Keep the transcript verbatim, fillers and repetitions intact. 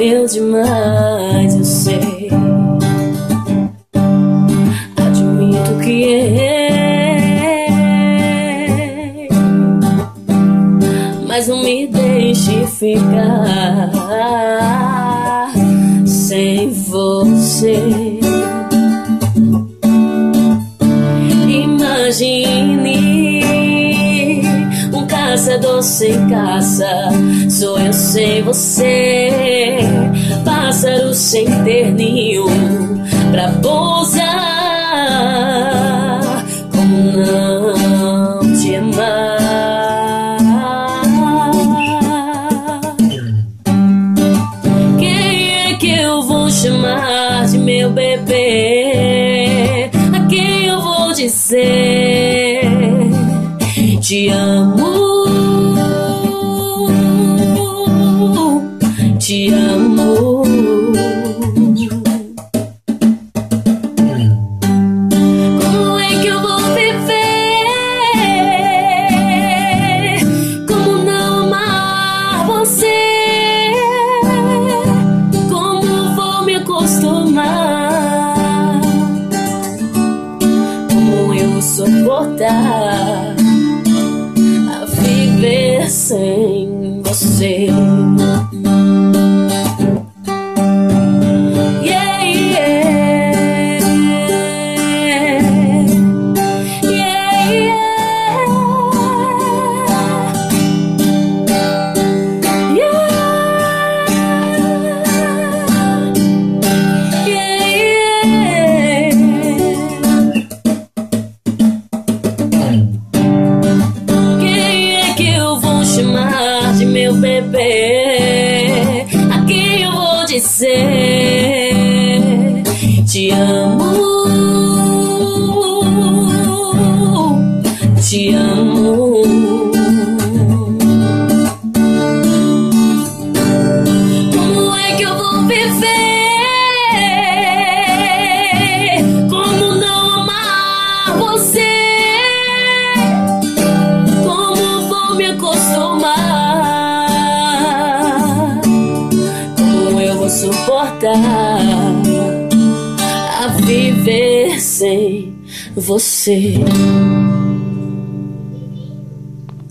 meu demais, eu sei. Admito que errei, mas não me deixe ficar sem você. Imagine um caçador sem caça, sou eu sem você, pássaro sem ter ninho pra pousar. Como não te amar? Quem é que eu vou chamar de meu bebê? A quem eu vou dizer te amo? Te amo. Como é que eu vou viver? Como não amar você? Como vou me acostumar? Como eu vou suportar a viver sem você? De meu bebê, a quem eu vou dizer te amo, te amo. Como é que eu vou viver? Como não amar você? Como vou me acostumar? Suportar a viver sem você.